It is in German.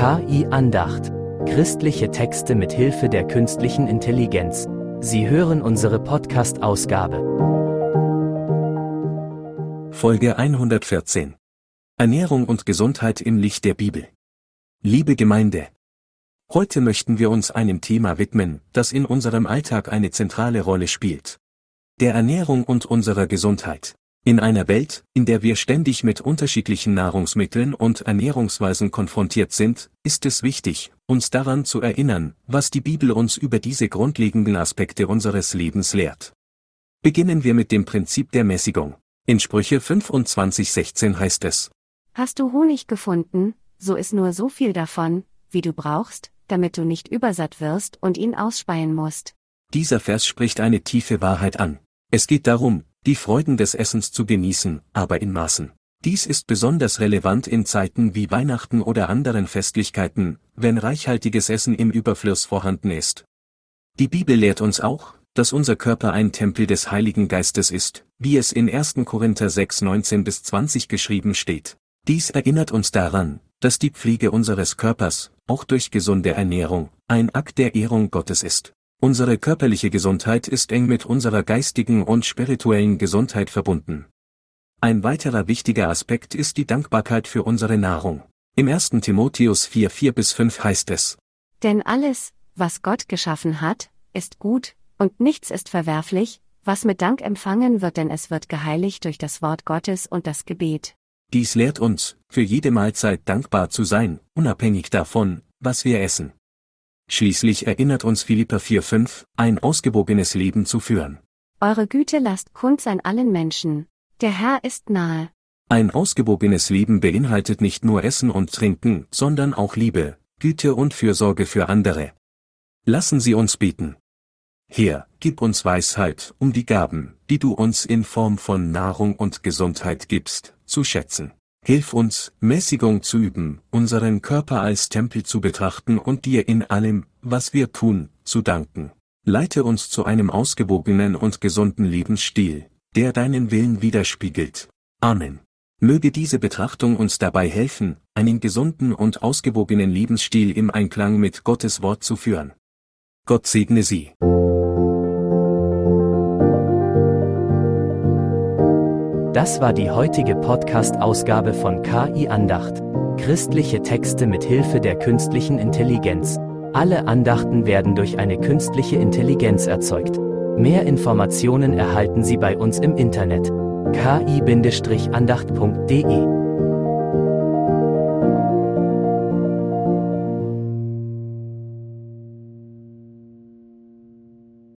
KI Andacht. Christliche Texte mit Hilfe der künstlichen Intelligenz. Sie hören unsere Podcast-Ausgabe. Folge 114. Ernährung und Gesundheit im Licht der Bibel. Liebe Gemeinde, heute möchten wir uns einem Thema widmen, das in unserem Alltag eine zentrale Rolle spielt. Der Ernährung und unserer Gesundheit. In einer Welt, in der wir ständig mit unterschiedlichen Nahrungsmitteln und Ernährungsweisen konfrontiert sind, ist es wichtig, uns daran zu erinnern, was die Bibel uns über diese grundlegenden Aspekte unseres Lebens lehrt. Beginnen wir mit dem Prinzip der Mäßigung. In Sprüche 25,16 heißt es: Hast du Honig gefunden, so iss nur so viel davon, wie du brauchst, damit du nicht übersatt wirst und ihn ausspeien musst. Dieser Vers spricht eine tiefe Wahrheit an. Es geht darum, die Freuden des Essens zu genießen, aber in Maßen. Dies ist besonders relevant in Zeiten wie Weihnachten oder anderen Festlichkeiten, wenn reichhaltiges Essen im Überfluss vorhanden ist. Die Bibel lehrt uns auch, dass unser Körper ein Tempel des Heiligen Geistes ist, wie es in 1. Korinther 6,19-20 geschrieben steht. Dies erinnert uns daran, dass die Pflege unseres Körpers, auch durch gesunde Ernährung, ein Akt der Ehrung Gottes ist. Unsere körperliche Gesundheit ist eng mit unserer geistigen und spirituellen Gesundheit verbunden. Ein weiterer wichtiger Aspekt ist die Dankbarkeit für unsere Nahrung. Im 1. Timotheus 4,4-5 heißt es: Denn alles, was Gott geschaffen hat, ist gut, und nichts ist verwerflich, was mit Dank empfangen wird, denn es wird geheiligt durch das Wort Gottes und das Gebet. Dies lehrt uns, für jede Mahlzeit dankbar zu sein, unabhängig davon, was wir essen. Schließlich erinnert uns Philipper 4,5, ein ausgewogenes Leben zu führen. Eure Güte lasst kund sein allen Menschen. Der Herr ist nahe. Ein ausgewogenes Leben beinhaltet nicht nur Essen und Trinken, sondern auch Liebe, Güte und Fürsorge für andere. Lassen Sie uns beten. Herr, gib uns Weisheit, um die Gaben, die du uns in Form von Nahrung und Gesundheit gibst, zu schätzen. Hilf uns, Mäßigung zu üben, unseren Körper als Tempel zu betrachten und dir in allem, was wir tun, zu danken. Leite uns zu einem ausgewogenen und gesunden Lebensstil, der deinen Willen widerspiegelt. Amen. Möge diese Betrachtung uns dabei helfen, einen gesunden und ausgewogenen Lebensstil im Einklang mit Gottes Wort zu führen. Gott segne Sie. Das war die heutige Podcast-Ausgabe von KI Andacht. Christliche Texte mit Hilfe der künstlichen Intelligenz. Alle Andachten werden durch eine künstliche Intelligenz erzeugt. Mehr Informationen erhalten Sie bei uns im Internet: ki-andacht.de